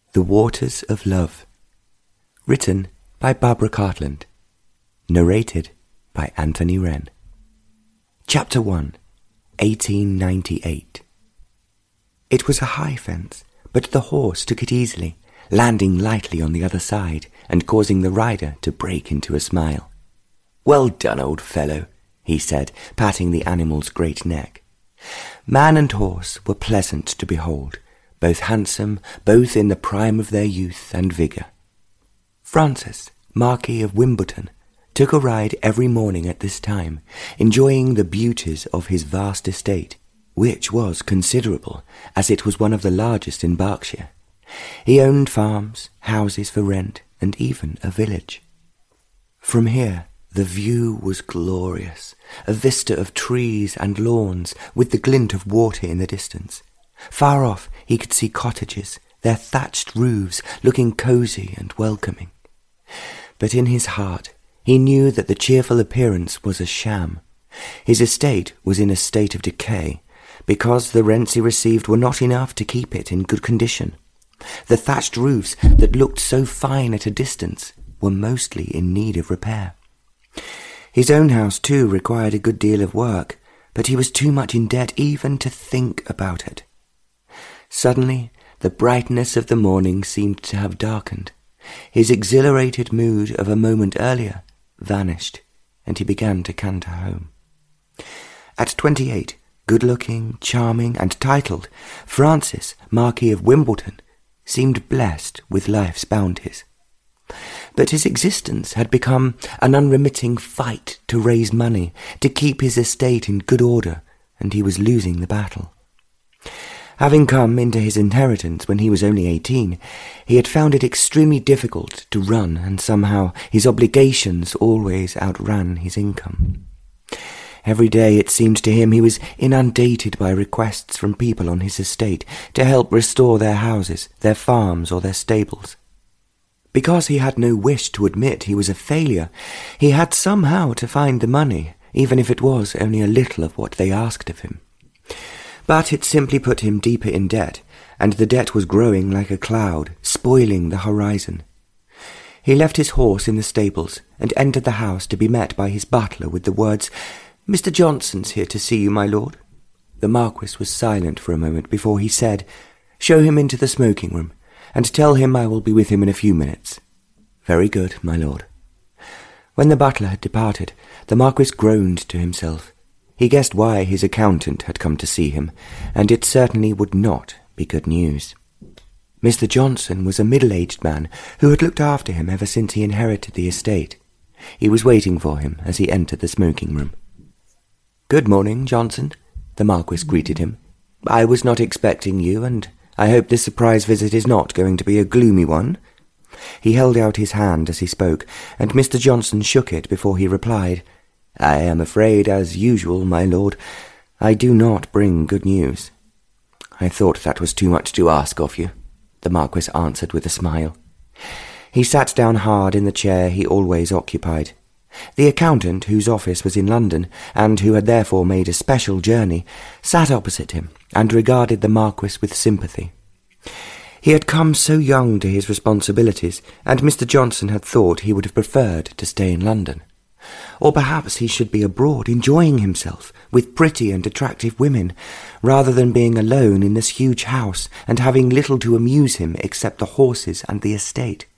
The Waters of Love. Written by Barbara Cartland. Narrated by Anthony Wren. Chapter 1, 1898. It was a high fence, but the horse took it easily, landing lightly on the other side and causing the rider to break into a smile. "Well done, old fellow," he said, patting the animal's great neck. Man and horse were pleasant to behold, both handsome, both in the prime of their youth and vigour. Francis, Marquis of Wimbledon, took a ride every morning at this time, enjoying the beauties of his vast estate, which was considerable, as it was one of the largest in Berkshire. He owned farms, houses for rent, and even a village. From here, the view was glorious, a vista of trees and lawns, with the glint of water in the distance. Far off he could see cottages, their thatched roofs looking cosy and welcoming. But in his heart he knew that the cheerful appearance was a sham. His estate was in a state of decay, because the rents he received were not enough to keep it in good condition. The thatched roofs that looked so fine at a distance were mostly in need of repair. His own house, too, required a good deal of work, but he was too much in debt even to think about it. Suddenly, the brightness of the morning seemed to have darkened. His exhilarated mood of a moment earlier vanished, and he began to canter home. At 28, good-looking, charming, and titled, Francis, Marquis of Wimbledon, seemed blessed with life's bounties. But his existence had become an unremitting fight to raise money, to keep his estate in good order, and he was losing the battle. Having come into his inheritance when he was only 18, he had found it extremely difficult to run, and somehow his obligations always outran his income. Every day it seemed to him he was inundated by requests from people on his estate to help restore their houses, their farms, or their stables. Because he had no wish to admit he was a failure, he had somehow to find the money, even if it was only a little of what they asked of him. But it simply put him deeper in debt, and the debt was growing like a cloud, spoiling the horizon. He left his horse in the stables and entered the house to be met by his butler with the words, "Mr. Johnson's here to see you, my lord." The Marquis was silent for a moment before he said, "Show him into the smoking-room, and tell him I will be with him in a few minutes." "Very good, my lord." When the butler had departed, the Marquis groaned to himself. He guessed why his accountant had come to see him, and it certainly would not be good news. Mr. Johnson was a middle-aged man who had looked after him ever since he inherited the estate. He was waiting for him as he entered the smoking-room. "Good morning, Johnson," the Marquis greeted him. "I was not expecting you, and I hope this surprise visit is not going to be a gloomy one." He held out his hand as he spoke, and Mr. Johnson shook it before he replied, "I am afraid, as usual, my lord, I do not bring good news." "I thought that was too much to ask of you," the Marquis answered with a smile. He sat down hard in the chair he always occupied. The accountant, whose office was in London, and who had therefore made a special journey, sat opposite him and regarded the Marquis with sympathy. He had come so young to his responsibilities, and Mr. Johnson had thought he would have preferred to stay in London. Or perhaps he should be abroad, enjoying himself with pretty and attractive women, rather than being alone in this huge house and having little to amuse him except the horses and the estate.